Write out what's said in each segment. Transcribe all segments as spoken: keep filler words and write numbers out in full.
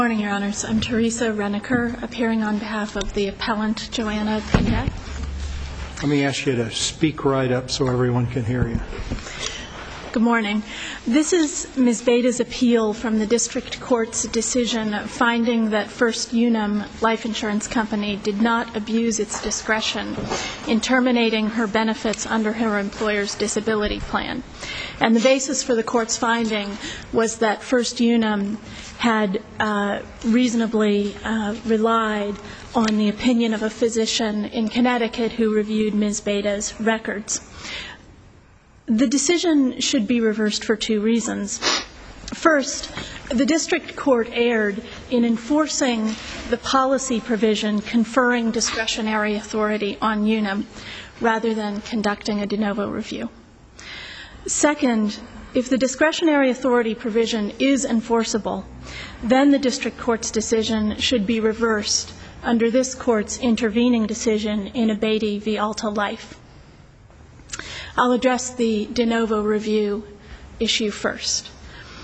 Good morning, Your Honors. I'm Teresa Renneker, appearing on behalf of the appellant Joanna Pineda. Let me ask you to speak right up so everyone can hear you. Good morning. This is Miz Beda's appeal from the District Court's decision finding that First Unum Life Insurance Company did not abuse its discretion in terminating her benefits under her employer's disability plan. And the basis for the court's finding was that First Unum had uh, reasonably uh, relied on the opinion of a physician in Connecticut who reviewed Miz Beda's records. The decision should be reversed for two reasons. First, the district court erred in enforcing the policy provision conferring discretionary authority on Unum rather than conducting a de novo review. Second, if the discretionary authority provision is enforceable, then the district court's decision should be reversed under this court's intervening decision in Abedi v. Alta Life. I'll address the de novo review issue first.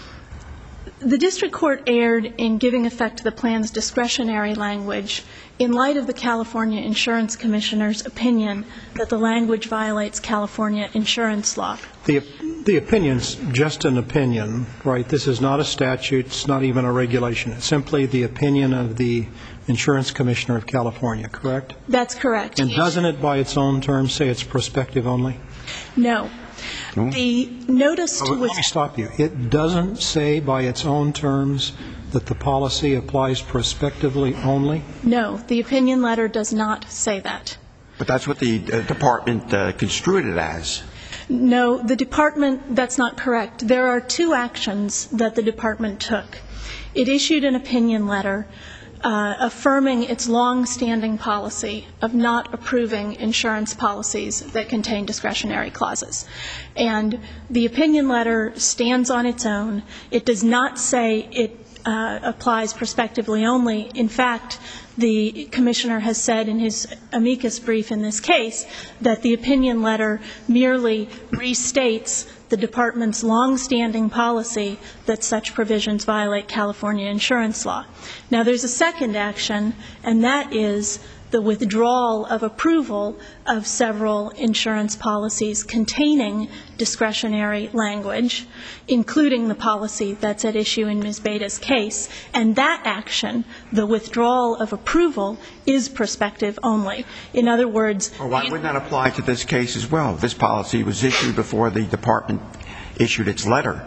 The district court erred in giving effect to the plan's discretionary language in light of the California Insurance Commissioner's opinion that the language violates California insurance law. The, the opinion's just an opinion, right? This is not a statute. It's not even a regulation. It's simply the opinion of the Insurance Commissioner of California, correct? That's correct. And doesn't it by its own terms say it's prospective only? No. No? The notice to oh, Let me stop you. It doesn't say by its own terms that the policy applies prospectively only? No, the opinion letter does not say that. But that's what the uh, department uh, construed it as. No, the department, that's not correct. There are two actions that the department took. It issued an opinion letter uh, affirming its long-standing policy of not approving insurance policies that contain discretionary clauses. And the opinion letter stands on its own. It does not say it uh, applies prospectively only. In fact, the commissioner has said in his amicus brief in this case that the opinion letter merely restates the department's long-standing policy that such provisions violate California insurance law. Now, there's a second action, and that is the withdrawal of approval of several insurance policies containing discretionary language, including the policy that's at issue in Miz Beda's case. And that action, the withdrawal of approval, is prospective only. In other words, well, why would that apply to this case as well? This policy was issued before the department issued its letter.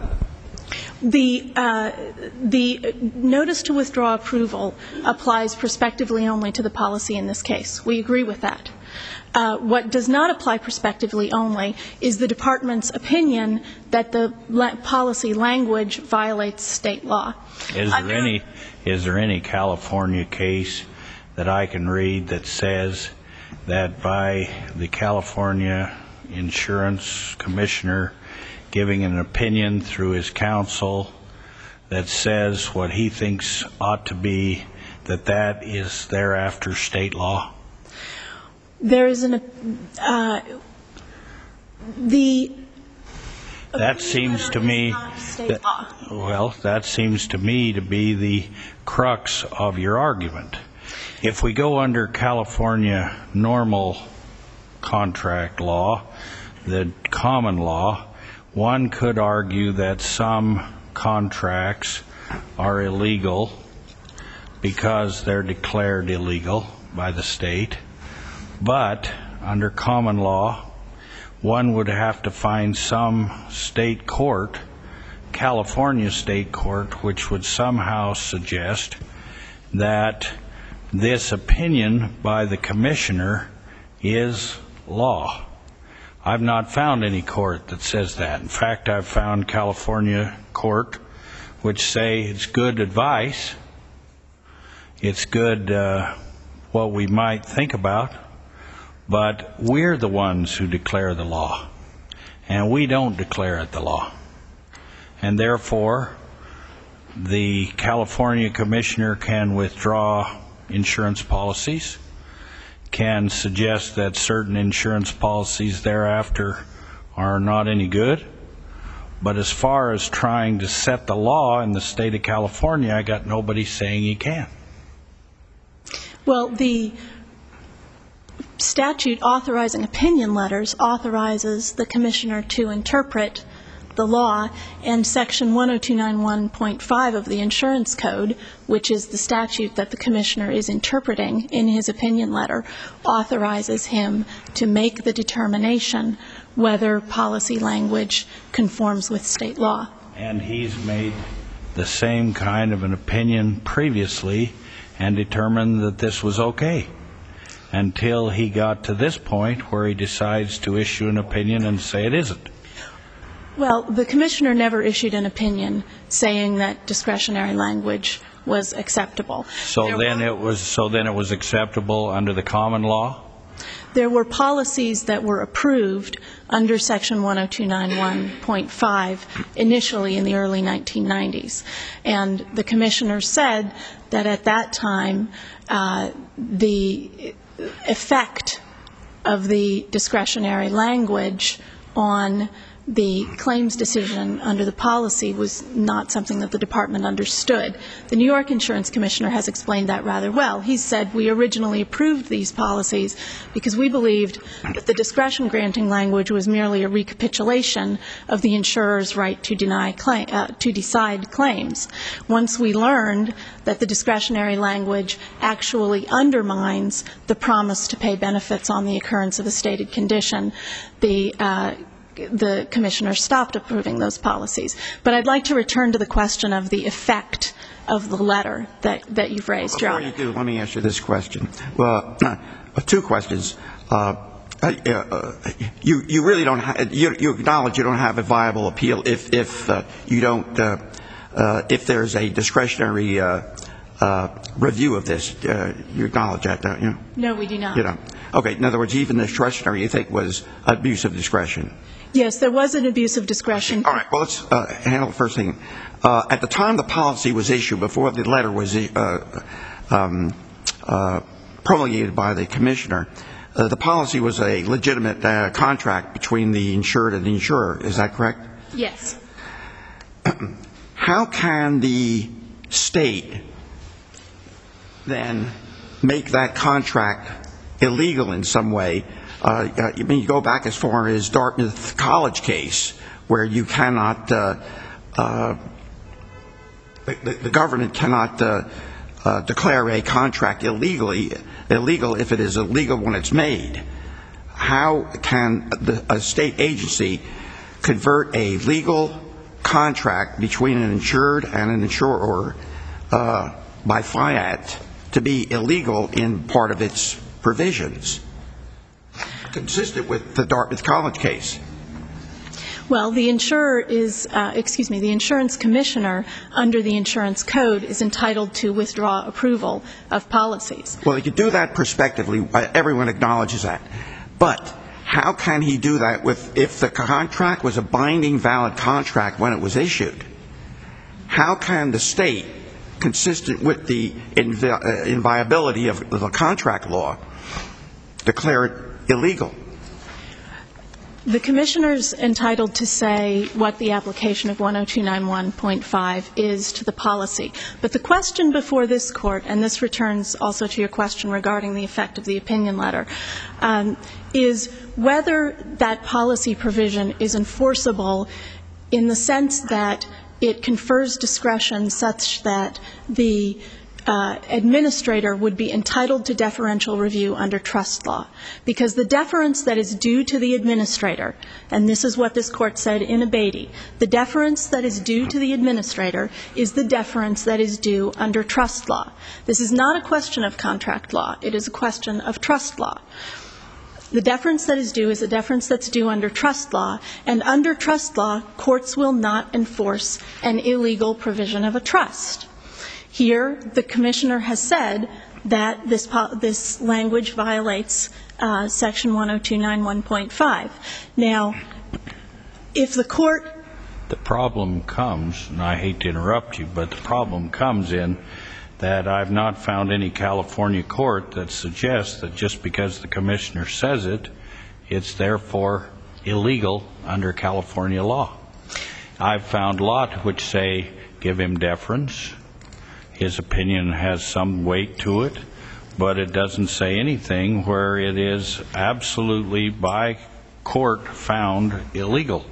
The, uh, the notice to withdraw approval applies prospectively only to the policy in this case. We agree with that. Uh, what does not apply prospectively only is the department's opinion that the la- policy language violates state law. Is there any, is there any California case that I can read that says that by the California Insurance Commissioner giving an opinion through his counsel that says what he thinks ought to be, that that is thereafter state law? There is an, uh, the... That seems to me, that, well, that seems to me to be the crux of your argument. If we go under California normal contract law, the common law, one could argue that some contracts are illegal because they're declared illegal by the state. But under common law, one would have to find some state court, California state court, which would somehow suggest that this opinion by the commissioner is law. I've not found any court that says that. In fact, I've found California court which say it's good advice, it's good uh, what we might think about, but we're the ones who declare the law, and we don't declare it the law. And therefore, the California commissioner can withdraw insurance policies, can suggest that certain insurance policies thereafter are not any good, But as far as trying to set the law in the state of California, I got nobody saying he can. Well, the statute authorizing opinion letters authorizes the commissioner to interpret the law, and Section one oh two nine one point five of the Insurance Code, which is the statute that the commissioner is interpreting in his opinion letter, authorizes him to make the determination whether policy language conforms with state law. And he's made the same kind of an opinion previously and determined that this was okay, until he got to this point where he decides to issue an opinion and say it isn't. Well, the commissioner never issued an opinion saying that discretionary language was acceptable. So There then were- it was so then it was acceptable under the common law? There were policies that were approved under Section one oh two nine one point five initially in the early nineteen nineties. And the commissioner said that at that time, uh, the effect of the discretionary language on the claims decision under the policy was not something that the department understood. The New York Insurance Commissioner has explained that rather well. He said, we originally approved these policies because we believed that the discretion granting language was merely a recapitulation of the insurer's right to deny claim, uh, to decide claims. Once we learned that the discretionary language actually undermines the promise to pay benefits on the occurrence of a stated condition, the uh, the commissioner stopped approving those policies. But I'd like to return to the question of the effect of the letter that, that you've raised, Your Honor. Before you do, let me ask you this question. Well, uh, two questions. Uh, uh, you, you really don't have, you, you acknowledge you don't have a viable appeal if, if uh, you don't, uh, uh, if there's a discretionary uh, uh, review of this. Uh, you acknowledge that, don't you? No, we do not. You don't. Okay. In other words, even the discretionary you think was abuse of discretion. Yes, there was an abuse of discretion. All right. Well, let's uh, handle the first thing. Uh, at the time the policy was issued, before the letter was uh, um, uh, promulgated by the commissioner, uh, the policy was a legitimate uh, contract between the insured and the insurer. Is that correct? Yes. How can the state then make that contract illegal in some way? Uh, I mean, you go back as far as Dartmouth College case, where you cannot, uh, uh, the, the government cannot uh, uh, declare a contract illegally, illegal if it is illegal when it's made. How can the, a state agency convert a legal contract between an insured and an insurer uh, by fiat to be illegal in part of its provisions, consistent with the Dartmouth College case? Well, the insurer is, uh, excuse me, the insurance commissioner under the insurance code is entitled to withdraw approval of policies. Well, he could do that prospectively. Everyone acknowledges that. But how can he do that with, if the contract was a binding, valid contract when it was issued? How can the state, consistent with the invi- inviolability of the contract law, declare it illegal? The commissioner's entitled to say what the application of one oh two nine one point five is to the policy. But the question before this Court, and this returns also to your question regarding the effect of the opinion letter, um, is whether that policy provision is enforceable in the sense that it confers discretion such that the Uh, administrator would be entitled to deferential review under trust law. Because the deference that is due to the administrator, and this is what this Court said in Abatey, the deference that is due to the administrator is the deference that is due under trust law. This is not a question of contract law. It is a question of trust law. The deference that is due is a deference that's due under trust law, and under trust law, courts will not enforce an illegal provision of a trust. Here, the commissioner has said that this, this language violates uh, Section one oh two nine one point five. Now, if the Court... The problem comes, and I hate to interrupt you, but the problem comes in that I've not found any California court that suggests that just because the commissioner says it, it's therefore illegal under California law. I've found a lot which say give him deference. His opinion has some weight to it, but it doesn't say anything where it is absolutely by court found illegal.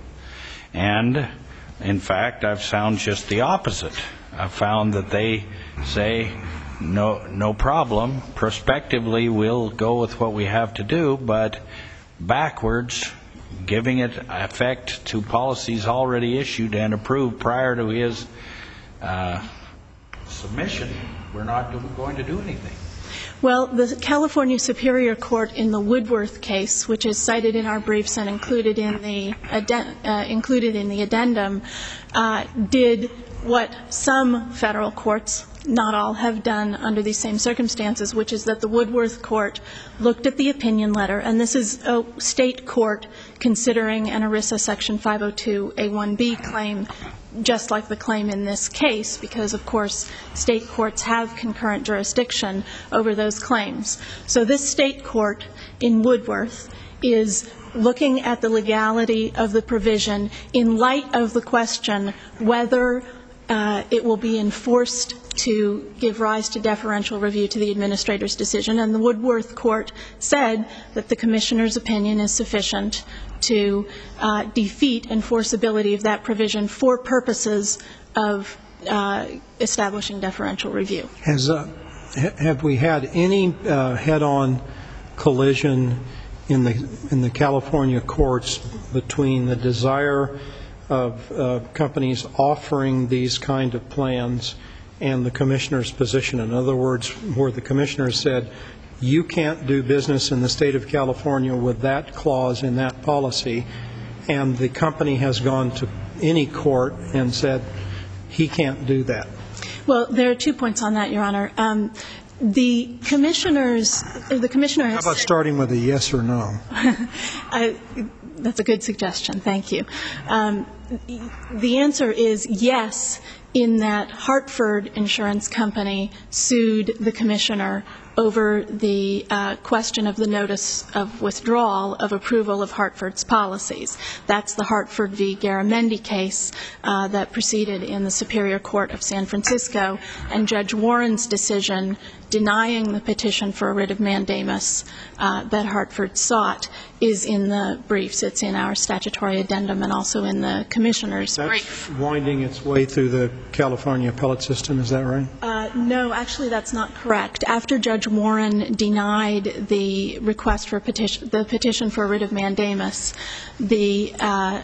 And in fact, I've found just the opposite. I've found that they say, no, no problem, prospectively we'll go with what we have to do, but backwards, giving it effect to policies already issued and approved prior to his uh, submission, we're not going to do anything. Well, the California Superior Court in the Woodworth case, which is cited in our briefs and included in the addend- uh, included in the addendum, uh, did what some federal courts, not all, have done under these same circumstances, which is that the Woodworth court looked at the opinion letter, and this is a state court considering an ERISA Section five oh two A one B claim, just like the claim in this case, because, of course, state courts have concurrent jurisdiction over those claims. So this state court in Woodworth is looking at the legality of the provision in light of the question whether uh, it will be enforced to give rise to deferential review to the administrator's decision. And the Woodworth court said that the commissioner's opinion is sufficient to uh, defeat enforceability of that provision for purposes of uh, establishing deferential review. Has, uh, ha- have we had any uh, head-on collision in the in the California courts between the desire of uh, companies offering these kind of plans and the commissioner's position? In other words, where the commissioner said, you can't do business in the state of California with that clause in that policy, and the company has gone to any court and said, he can't do that. Well, there are two points on that, Your Honor. Um, the commissioners, the commissioner has How about starting with a yes or no? I, that's a good suggestion. Thank you. Um, the answer is yes, in that Hartford Insurance Company sued the commissioner over the uh, question of the notice of withdrawal of approval of Hartford's policies. That's the Hartford v. Garamendi case uh, that proceeded in the Superior Court of San Francisco, and Judge Warren's decision denying the petition for a writ of mandamus uh, that Hartford sought is in the briefs. It's in our statutory addendum and also in the commissioner's That's brief. winding its way through the California appellate system, is that right? Uh, no, actually that's not correct. After Judge Warren denied the request for petition, the petition for a writ of mandamus, the uh,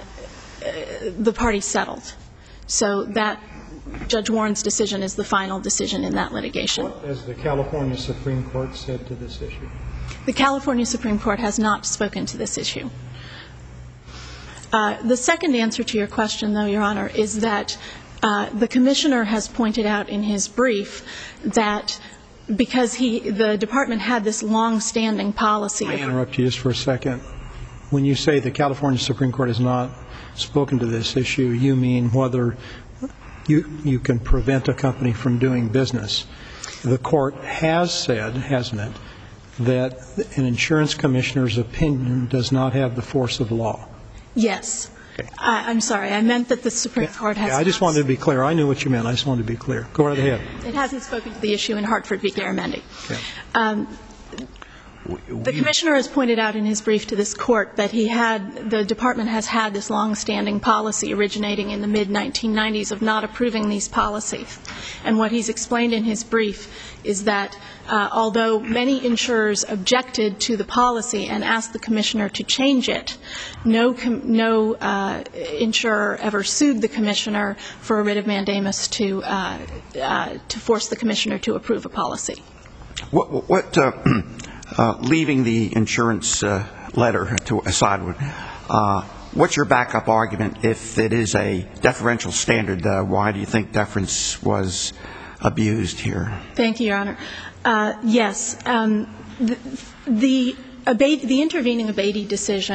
the party settled. So that Judge Warren's decision is the final decision in that litigation. What has the California Supreme Court said to this issue? The California Supreme Court has not spoken to this issue. Uh, the second answer to your question, though, Your Honor, is that uh, the commissioner has pointed out in his brief that because he, the department had this long-standing policy. May I interrupt you just for a second? When you say the California Supreme Court has not spoken to this issue, you mean whether you you can prevent a company from doing business. The court has said, hasn't it, that an insurance commissioner's opinion does not have the force of law. Yes. Okay. I, I'm sorry. I meant that the Supreme Court has. Yeah, I just wanted to be clear. I knew what you meant. I just wanted to be clear. Go right ahead. It hasn't spoken to the issue in Hartford v. Garamendi. Okay. Um, The commissioner has pointed out in his brief to this court that he had, the department has had this long-standing policy originating in the mid nineteen nineties of not approving these policies. And what he's explained in his brief is that uh, although many insurers objected to the policy and asked the commissioner to change it, no, com- no uh, insurer ever sued the commissioner for a writ of mandamus to, uh, uh, to force the commissioner to approve a policy. What, what uh, uh, leaving the insurance uh, letter to aside, uh, what's your backup argument if it is a deferential standard? Uh, why do you think deference was abused here? Thank you, Your Honor. Uh, yes, um, the, the, Abate, the intervening Abate decision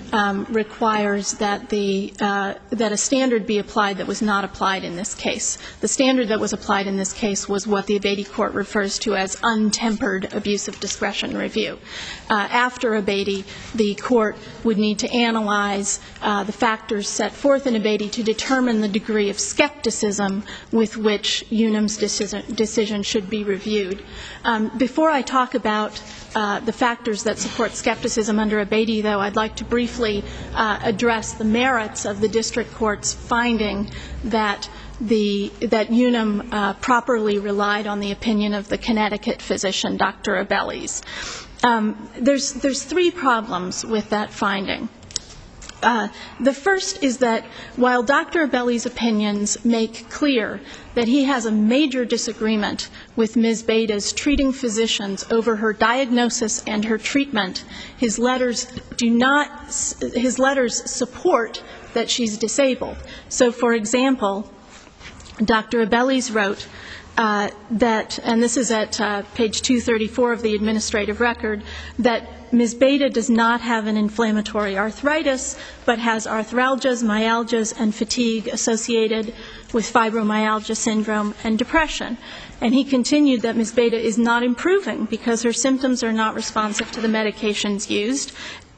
um, requires that the uh, that a standard be applied that was not applied in this case. The standard that was applied in this case was what the Abatey court refers to as untempered abuse of discretion review. Uh, after Abatey, the court would need to analyze uh, the factors set forth in Abatey to determine the degree of skepticism with which Unum's decision, decision should be reviewed. Um, before I talk about uh, the factors that support skepticism under Abatey, though, I'd like to briefly uh, address the merits of the district court's finding that the that Unum uh, properly relied on the opinion of the Connecticut physician, Doctor Abelles. Um, there's there's three problems with that finding. Uh, the first is that while Doctor Abelles' opinions make clear that he has a major disagreement with Miz Beta's treating physicians over her diagnosis and her treatment, his letters do not, his letters support that she's disabled. So, for example, Doctor Abelles wrote uh, that, and this is at uh, page two thirty-four of the administrative record, that Miz Beta does not have an inflammatory arthritis, but has arthralgias, myalgias, and fatigue associated with fibromyalgia syndrome and depression. And he continued that Miz Beta is not improving because her symptoms are not responsive to the medications used.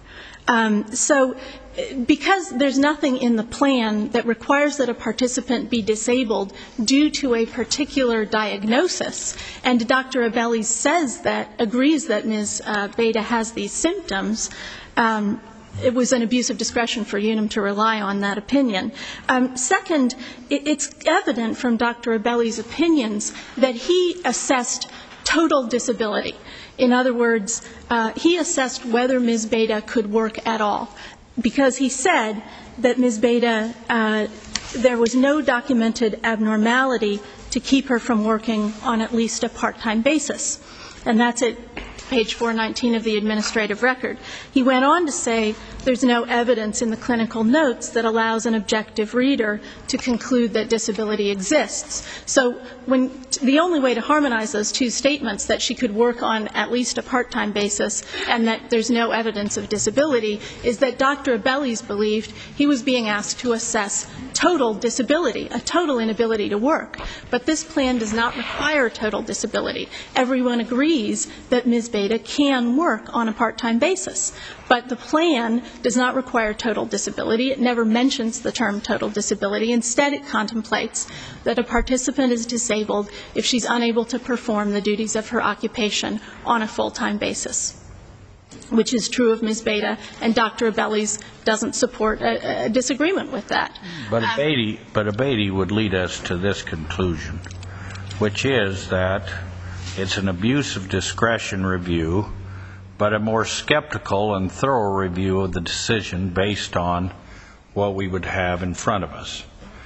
Um, so because there's nothing in the plan that requires that a participant be disabled due to a particular diagnosis, and Doctor Abelles says that, agrees that Miz Uh, Beta has these symptoms, um, it was an abuse of discretion for Unum to rely on that opinion. Um, second, it, it's evident from Doctor Abelles' opinions that he assessed total disability. In other words, uh, he assessed whether Miz Beta could work at all, because he said that Miz Beta, uh, there was no documented abnormality to keep her from working on at least a part-time basis. And that's at page four nineteen of the administrative record. He went on to say there's no evidence in the clinical notes that allows an objective reader to conclude that disability exists. So when the only way to harmonize those two statements, that she could work on at least a part-time basis and that there's no evidence of disability, is that Doctor Abelles believed he was being asked to assess total disability, a total inability to work. But this plan does not require total disability. Everyone agrees that Miz Beta can work on a part-time basis. But the plan does not require total disability. It never mentions the term total disability. Instead, it contemplates that a participant is disabled if she's unable to perform the duties of her occupation on a full-time basis, which is true of Miz Beta, and Doctor Abelles doesn't support a, a disagreement with that. But Abatey, but Abatey would lead us to this conclusion, which is that it's an abuse of discretion review, but a more skeptical and thorough review of the decision based on what we would have in front of us.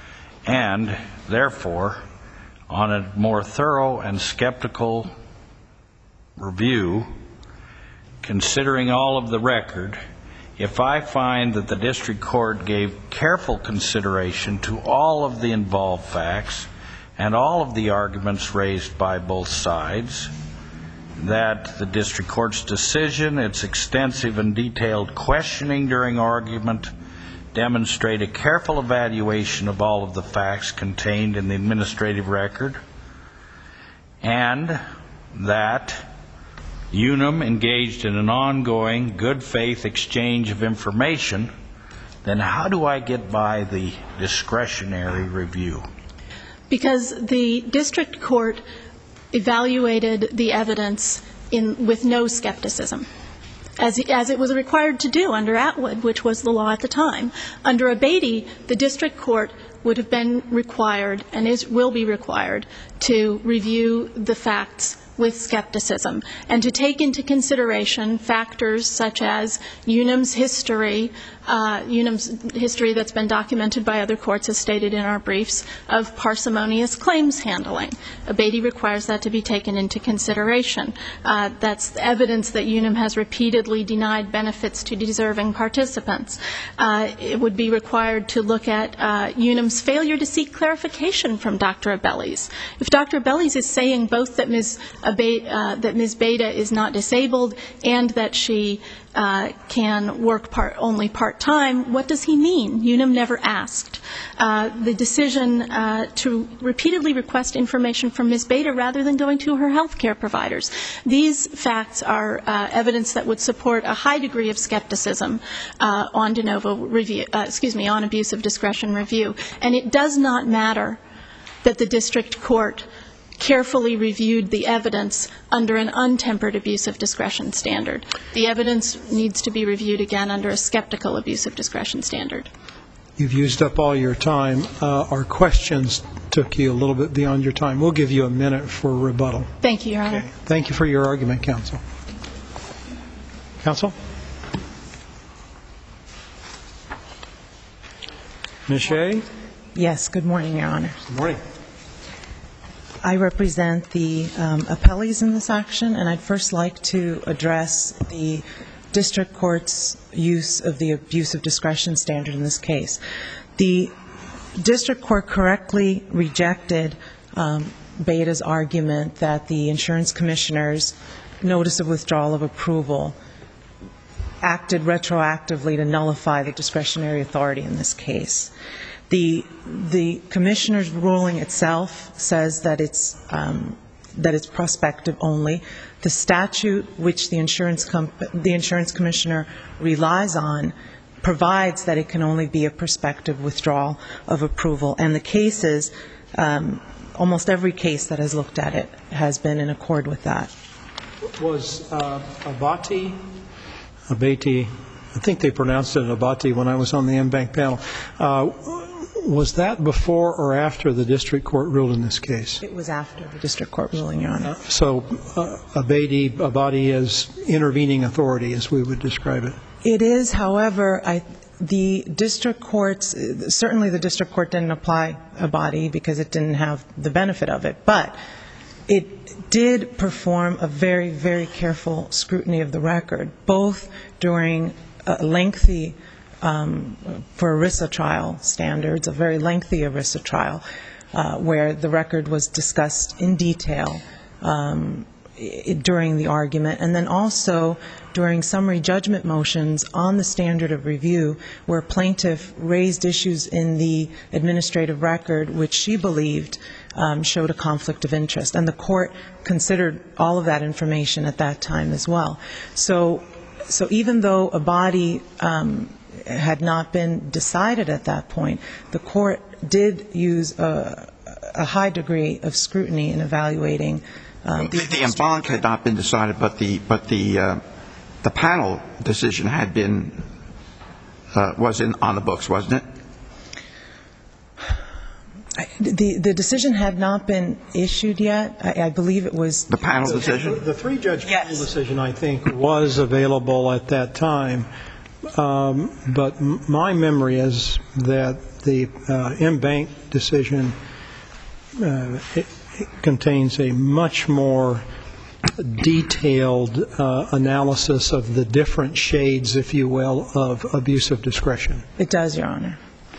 And therefore, on a more thorough and skeptical review, considering all of the record, if I find that the district court gave careful consideration to all of the involved facts and all of the arguments raised by both sides, that the district court's decision, its extensive and detailed questioning during argument, demonstrate a careful evaluation of all of the facts contained in the administrative record, and that Unum engaged in an ongoing good faith exchange of information, then how do I get by the discretionary review? Because the district court evaluated the evidence in, with no skepticism, as, as it was required to do under Atwood, which was the law at the time. Under Abatey, the district court would have been required, and is, will be required, to review the facts with skepticism and to take into consideration factors such as Unum's history, uh, Unum's history that's been documented by other courts as stated in our briefs, of parsimonious claims handling. Abatey requires that to be taken into consideration. Uh, that's evidence that Unum has repeatedly denied benefits to deserving participants. Uh, it would be required to look at uh, Unum's failure to seek clarification from Doctor Abelles. If Doctor Abelles is saying both that Miz uh, that Miz Beta is not disabled and that she uh, can work part, only part-time, what does he mean? Unum never asked. Uh, the decision uh, to repeatedly request information from Miz Beta rather than going to her health care providers. These facts are uh, evidence that would support a high degree of skepticism uh, on de novo review, uh, excuse me, on abuse of discretion review. And it does not matter that the district court carefully reviewed the evidence under an untempered abuse of discretion standard. The evidence needs to be reviewed again under a skeptical abuse of discretion standard. You've used up all your time. Uh, our questions took you a little bit beyond your time. We'll give you a minute for rebuttal. Thank you, Your Honor. Okay. Thank you for your argument, counsel. Counsel? Miz Shea? Yes, good morning, Your Honor. Good morning. I represent the um, appellees in this action, and I'd first like to address the district court's use of the abuse of discretion standard in this case. The district court correctly rejected um, Beta's argument that the insurance commissioner's notice of withdrawal of approval acted retroactively to nullify the discretionary authority in this case. The the commissioner's ruling itself says that it's um, that it's prospective only. The statute which the insurance comp- the insurance commissioner relies on provides that it can only be a prospective withdrawal of approval. And the cases, um, almost every case that has looked at it has been in accord with that. Was uh, Abati, Abati, I think they pronounced it Abati when I was on the M-Bank panel. Uh, Was that before or after the district court ruled in this case? It was after the district court ruling, Your Honor. Uh, so uh, Abati, Abati is intervening authority, as we would describe it. It is, however, I, the district courts, certainly the district court didn't apply Abati because it didn't have the benefit of it, but it did perform a very, very careful scrutiny of the record, both during a lengthy Um, for ERISA trial standards, a very lengthy ERISA trial, uh, where the record was discussed in detail um, it, during the argument, and then also during summary judgment motions on the standard of review, where plaintiff raised issues in the administrative record which she believed um, showed a conflict of interest, and the court considered all of that information at that time as well. So, so even though Abati um, had not been decided at that point, the court did use a, a high degree of scrutiny in evaluating um, the, the en banc had not been decided, but the but the uh, the panel decision had been uh, was in on the books, wasn't it? The the decision had not been issued yet. I, I believe it was the panel decision. The, the three-judge yes. panel decision, I think, was available at that time. Um, but m- my memory is that the uh, M-Bank decision uh, it, it contains a much more detailed uh, analysis of the different shades, if you will, of abuse of discretion. It does, Your Honor.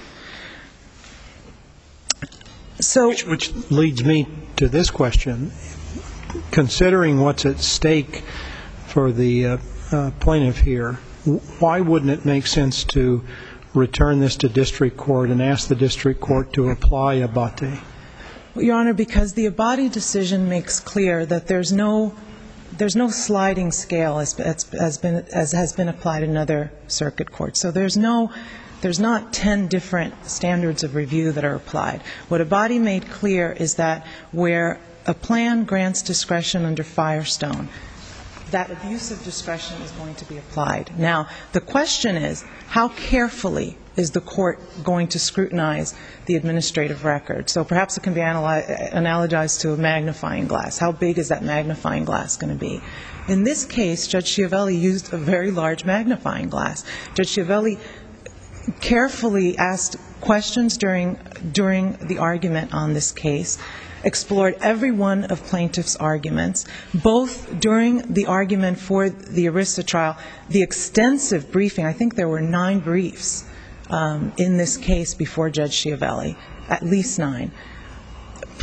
So, which, which leads me to this question. Considering what's at stake for the uh, uh, plaintiff here, why wouldn't it make sense to return this to district court and ask the district court to apply Abati? Well, Your Honor, because the Abati decision makes clear that there's no there's no sliding scale as, as, as, been, as has been applied in other circuit courts. So there's no there's not ten different standards of review that are applied. What Abati made clear is that where a plan grants discretion under Firestone, that abuse of discretion is going to be applied. Now, the question is, how carefully is the court going to scrutinize the administrative record? So perhaps it can be analy- analogized to a magnifying glass. How big is that magnifying glass going to be? In this case, Judge Schiavelli used a very large magnifying glass. Judge Schiavelli carefully asked questions during during the argument on this case, explored every one of plaintiff's arguments, both during the argument for the ERISA trial, the extensive briefing. I think there were nine briefs um, in this case before Judge Schiavelli, at least nine.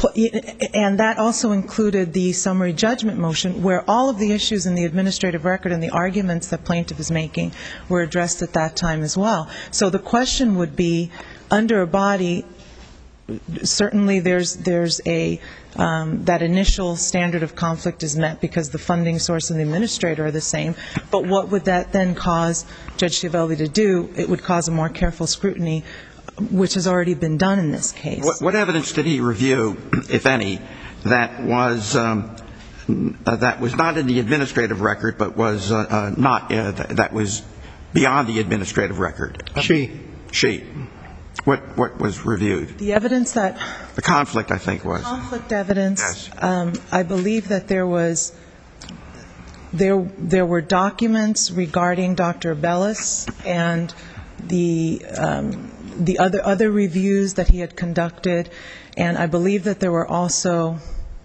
and that also included the summary judgment motion, where all of the issues in the administrative record and the arguments that plaintiff is making were addressed at that time as well. So the question would be, under a body, certainly there's there's a um, that initial standard of conflict is met because the funding source and the administrator are the same. But what would that then cause Judge Schiavelli to do? It would cause a more careful scrutiny, which has already been done in this case. What, what evidence did he review, if any, that was um, uh, that was not in the administrative record, but was uh, uh, not uh, th- that was beyond the administrative record? She. She. What what was reviewed? The evidence that The conflict, I think, was. conflict evidence. Yes. Um, I believe that there was there there were documents regarding Doctor Bellis and the um, the other other reviews that he had conducted, and I believe that there were also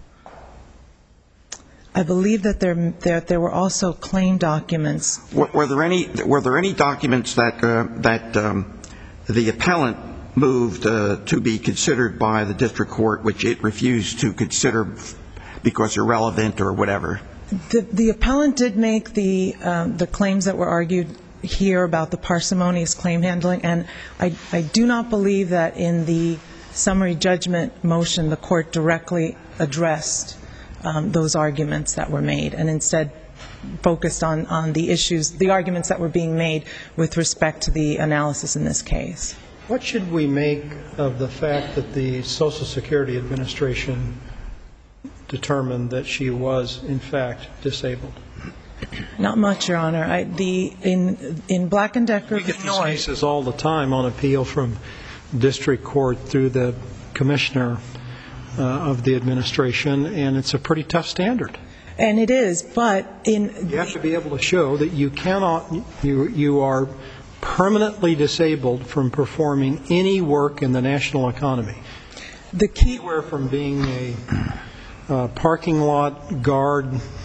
I believe that there there, there were also claim documents. Were, were there any were there any documents that uh, that um, the appellant moved uh, to be considered by the district court, which it refused to consider because irrelevant or whatever? The, the appellant did make the um, the claims that were argued here about the parsimonious claim handling, and I, I do not believe that in the summary judgment motion the court directly addressed um, those arguments that were made, and instead focused on, on the issues, the arguments that were being made with respect to the analysis in this case. What should we make of the fact that the Social Security Administration determined that she was, in fact, disabled? Not much, Your Honor. I, the, in, in Black and Decker, we get these cases all the time on appeal from district court through the commissioner uh, of the administration, and it's a pretty tough standard. And it is, but in... You have to be able to show that you cannot, you, you are permanently disabled from performing any work in the national economy. The key... Anywhere from being a uh, parking lot guard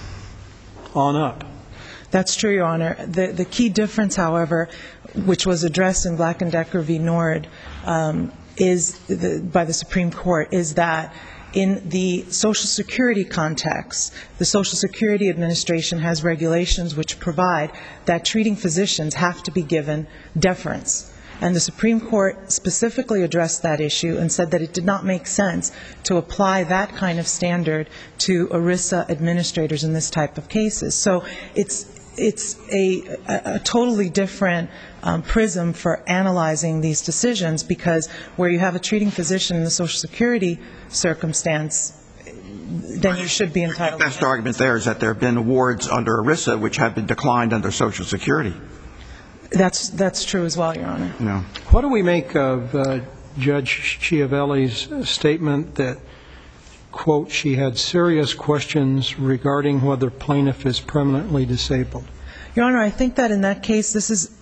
on up. That's true, Your Honor. The, the key difference, however, which was addressed in Black and Decker v. Nord, um, is the, by the Supreme Court, is that in the Social Security context, the Social Security Administration has regulations which provide that treating physicians have to be given deference. And the Supreme Court specifically addressed that issue and said that it did not make sense to apply that kind of standard to ERISA administrators in this type of cases. So it's it's a, a, a totally different um, prism for analyzing these decisions, because where you have a treating physician in the Social Security circumstance, then you should be entitled The to best that. argument there is that there have been awards under ERISA which have been declined under Social Security. That's that's true as well, Your Honor. You know. What do we make of uh, Judge Schiavelli's statement that, quote, she had serious questions regarding whether plaintiff is permanently disabled? Your Honor, I think that in that case, this is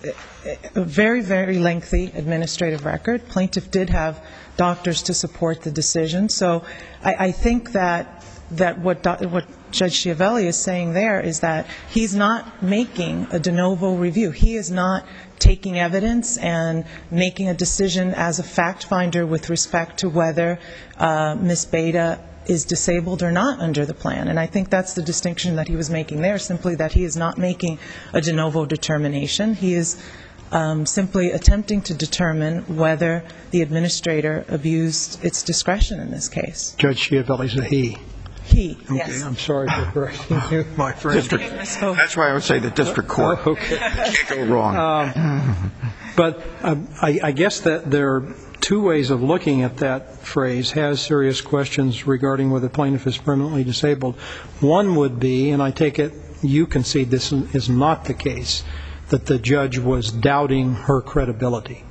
a very, very lengthy administrative record. Plaintiff did have doctors to support the decision. So I, I think that that what, what Judge Schiavelli is saying there is that he's not making a de novo review. He is not taking evidence and making a decision as a fact finder with respect to whether uh, Miz Beta is disabled or not under the plan. And I think that's the distinction that he was making there, simply that he is not making a de novo determination. He is um, simply attempting to determine whether the administrator abused its discretion in this case. Judge Schiavelli's a he. He, Okay, yes. I'm sorry for correcting you, my friend. District, that's why I would say the district court. Oh, okay. Can't go wrong. Um, but um, I, I guess that there are two ways of looking at that phrase, has serious questions regarding whether plaintiff is permanently disabled. One would be, and I take it you concede this is not the case, that the judge was doubting her credibility.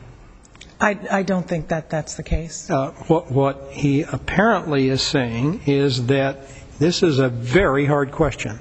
I, I don't think that that's the case. Uh, what, what he apparently is saying is that this is a very hard question.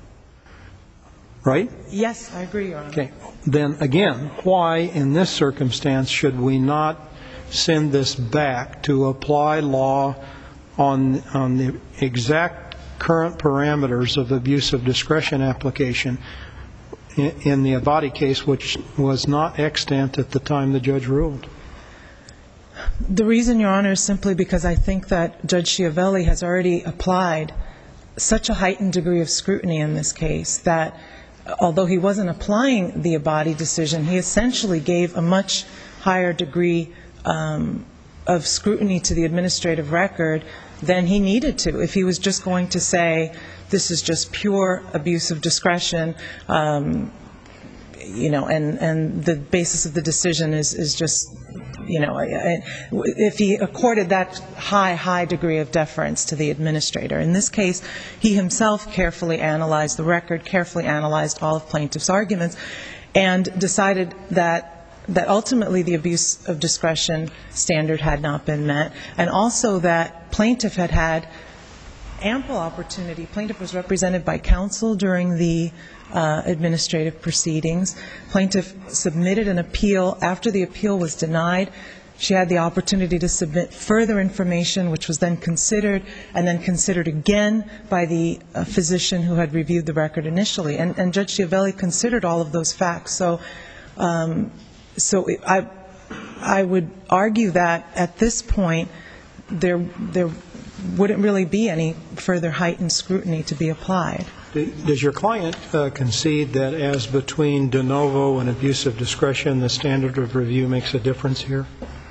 Right? Yes, I agree, Your Honor. Okay. Then again, why in this circumstance should we not send this back to apply law on, on the exact current parameters of abuse of discretion application in, in the Abadi case, which was not extant at the time the judge ruled? The reason, Your Honor, is simply because I think that Judge Schiavelli has already applied such a heightened degree of scrutiny in this case that although he wasn't applying the Abadi decision, he essentially gave a much higher degree um, of scrutiny to the administrative record than he needed to. If he was just going to say, this is just pure abuse of discretion, um, you know, and, and the basis of the decision is, is just, you know, if he accorded that high, high degree of deference to the administrator. In this case, he himself carefully analyzed the record, carefully analyzed all of plaintiff's arguments, and decided that that ultimately the abuse of discretion standard had not been met, and also that plaintiff had had ample opportunity. Plaintiff was represented by counsel during the uh, administrative proceedings. Plaintiff submitted an appeal. After the appeal was denied, she had the opportunity to submit further information, which was then considered, and then considered again by the uh, physician who had reviewed the record initially. And, and Judge Schiavelli considered all of those facts. So, um, so I, I would argue that at this point, there, there wouldn't really be any further heightened scrutiny to be applied. Does your client uh, concede that as between de novo and abuse of discretion, the standard of review makes a difference here?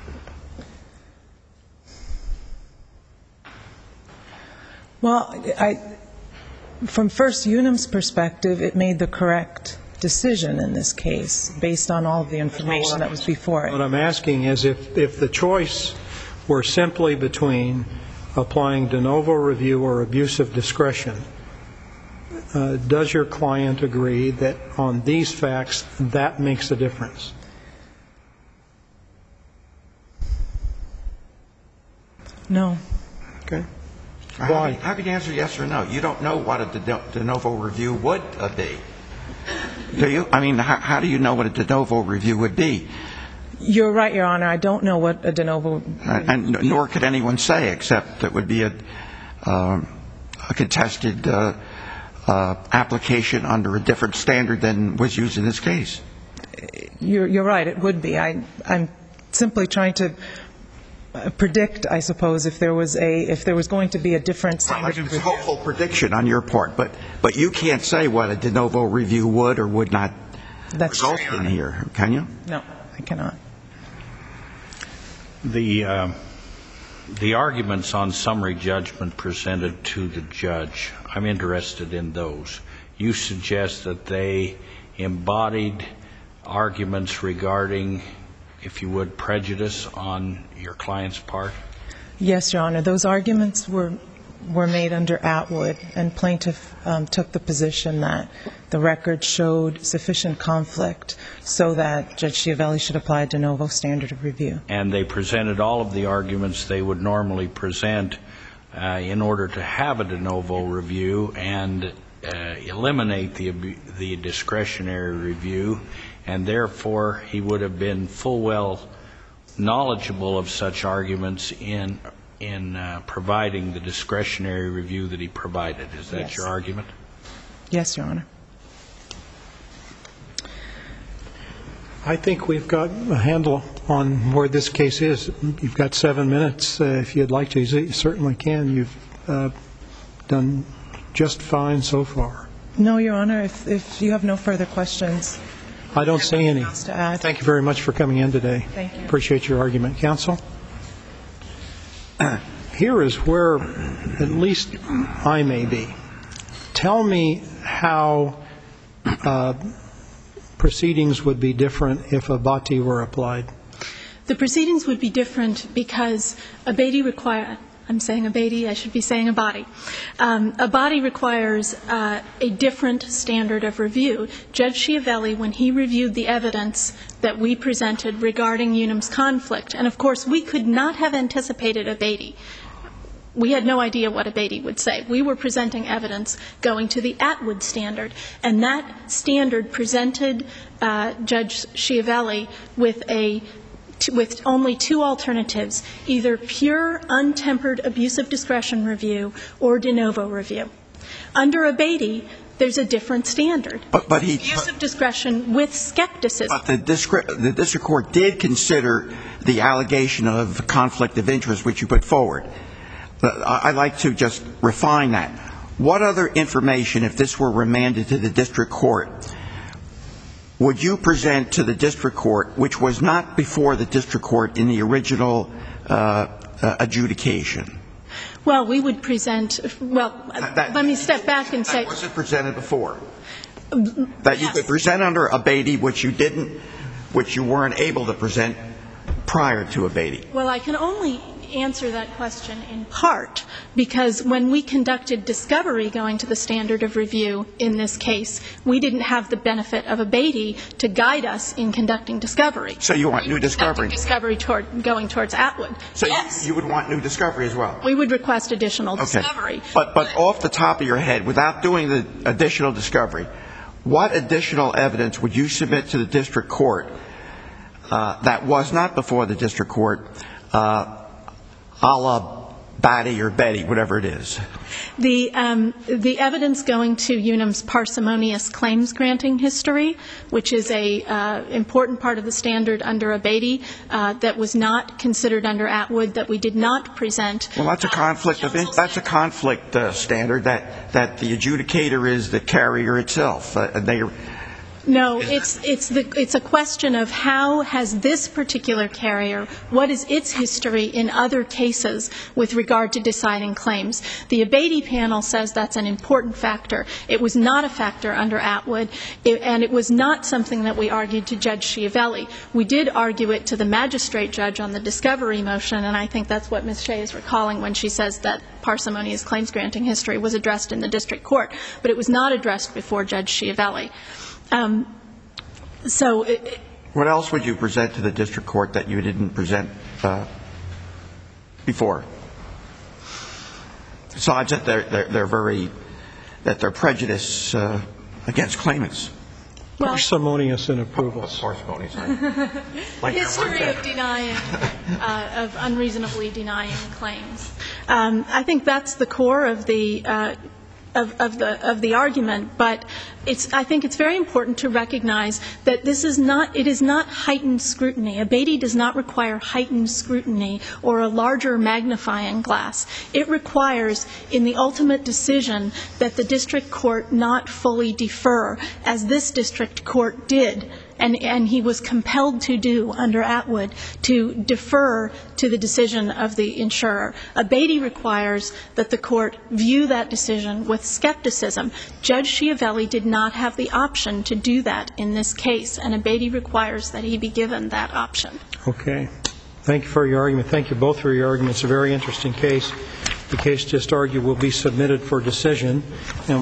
Well, I, from First Unum's perspective, it made the correct decision in this case, based on all of the information that was before it. What I'm asking is if, if the choice were simply between applying de novo review or abuse of discretion, uh, does your client agree that on these facts that makes a difference? No. Okay. Why? How can you answer yes or no? You don't know what a de, de novo review would uh, be. Do you? I mean, how, how do you know what a de novo review would be? You're right, Your Honor. I don't know what a de novo review and, and nor could anyone say, except it would be a, uh, a contested uh, uh, application under a different standard than was used in this case. You're, you're right. It would be. I, I'm simply trying to predict, I suppose, if there was a if there was going to be a different standard. It's a hopeful prediction on your part, but but you can't say what a de novo review would or would not That's result true. in here, can you? No, I cannot. The uh, the arguments on summary judgment presented to the judge, I'm interested in those. You suggest that they embodied arguments regarding, if you would, prejudice on your client's part? Yes, Your Honor. Those arguments were were made under Atwood, and plaintiff um, took the position that the record showed sufficient conflict so that Judge Schiavelli should apply a de novo standard of review. And they presented all of the arguments they would normally present uh, in order to have a de novo review and uh, eliminate the, the discretionary review, and therefore he would have been full well knowledgeable of such arguments in in uh, providing the discretionary review that he provided. Is that Yes. your argument? Yes, Your Honor. I think we've got a handle on where this case is. You've got seven minutes. Uh, if you'd like to, you certainly can. You've uh, done just fine so far. No, Your Honor. If, if you have no further questions. I don't see any. else to add. Thank you very much for coming in today. Thank you. Appreciate your argument. Counsel? Here is where at least I may be. Tell me how uh, proceedings would be different if Abati were applied. The proceedings would be different because Abati require I'm saying Abati, I should be saying Abati. Um, Abati requires uh, a different standard of review. Judge Schiavelli, when he reviewed the evidence that we presented regarding Unum's conflict, and of course we could not have anticipated Abati. We had no idea what Abati would say. We were presenting evidence going to the Atwood standard, and that standard presented uh, Judge Schiavelli with a with only two alternatives, either pure, untempered abuse of discretion review or de novo review. Under Abati, there's a different standard. But, but he, Abuse of discretion with skepticism. But the district, the district court did consider the allegation of conflict of interest which you put forward. I'd like to just refine that. What other information, if this were remanded to the district court, would you present to the district court which was not before the district court in the original uh, uh, adjudication? Well, we would present, well, that, let me step back and say. That wasn't presented before. That you Yes. could present under Abatey, which you didn't, which you weren't able to present prior to Abatey. Well, I can only answer that question in part because when we conducted discovery going to the standard of review in this case, we didn't have the benefit of Abatey to guide us in conducting discovery. So you want new discovery? Discovery toward, going towards Atwood. So yes. you, you would want new discovery as well? We would request additional okay. discovery. But, but off the top of your head, without doing the additional discovery, what additional evidence would you submit to the district court uh, that was not before the district court, uh, a la Batty or Betty, whatever it is? The, um, the evidence going to Unum's parsimonious claims granting history, which is a uh, important part of the standard under Abatey uh, that was not considered under Atwood, that we did not present. Well, that's a conflict of in, that's a conflict uh, standard that that the adjudicator is the carrier itself. Uh, they. No, it's it's the it's a question of how has this particular carrier, what is its history in other cases with regard to deciding claims. The Abatey panel says that's an important factor. It was not a factor under Atwood, it, and it was not something that we argued to Judge Schiavelli. We did argue it to the magistrate judge on the discovery motion, and I think that's what Miz Shea is recalling when she says that parsimonious claims granting history was addressed in the district court, but it was not addressed before Judge Schiavelli. Um, so it, what else would you present to the district court that you didn't present uh, before? Besides that they're, they're, they're very, that they're prejudiced uh, against claimants. well, Parsimonious in approvals. Parsimonious. Like history of denying, uh, of unreasonably denying claims. Um, I think that's the core of the uh, Of, of the of the argument, but it's I think it's very important to recognize that this is not it is not heightened scrutiny. Abatey does not require heightened scrutiny or a larger magnifying glass. It requires in the ultimate decision that the district court not fully defer, as this district court did, and, and he was compelled to do under Atwood, to defer to the decision of the insurer. Abatey requires that the court view that decision with skepticism. Judge Schiavelli did not have the option to do that in this case, and Abatey requires that he be given that option. Okay. Thank you for your argument. Thank you both for your arguments. It's a very interesting case. The case just argued will be submitted for decision. And